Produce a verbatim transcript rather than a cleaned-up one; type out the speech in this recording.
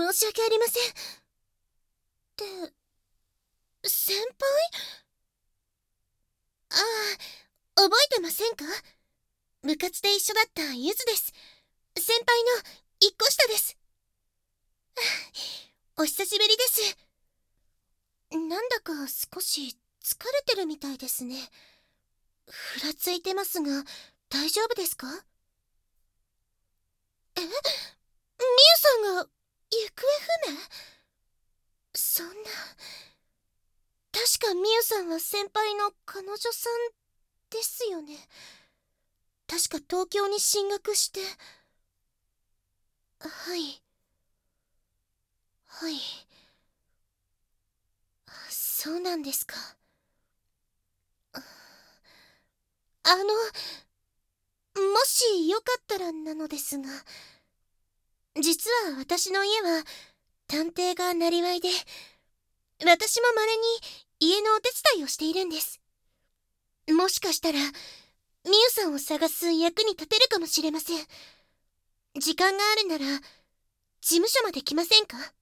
申し訳ありません。って先輩？ああ、覚えてませんか？部活で一緒だったゆずです。先輩の一個下です。お久しぶりです。なんだか少し疲れてるみたいですね。ふらついてますが大丈夫ですか？え、みゆさんが行方不明？そんな。確かみゆさんは先輩の彼女さんですよね。確か東京に進学して。はいはい。そうなんですか。あの、もしよかったらなのですが、実は私の家は探偵がなりわいで、私もまれに家のお手伝いをしているんです。もしかしたらみゆさんを探す役に立てるかもしれません。時間があるなら事務所まで来ませんか？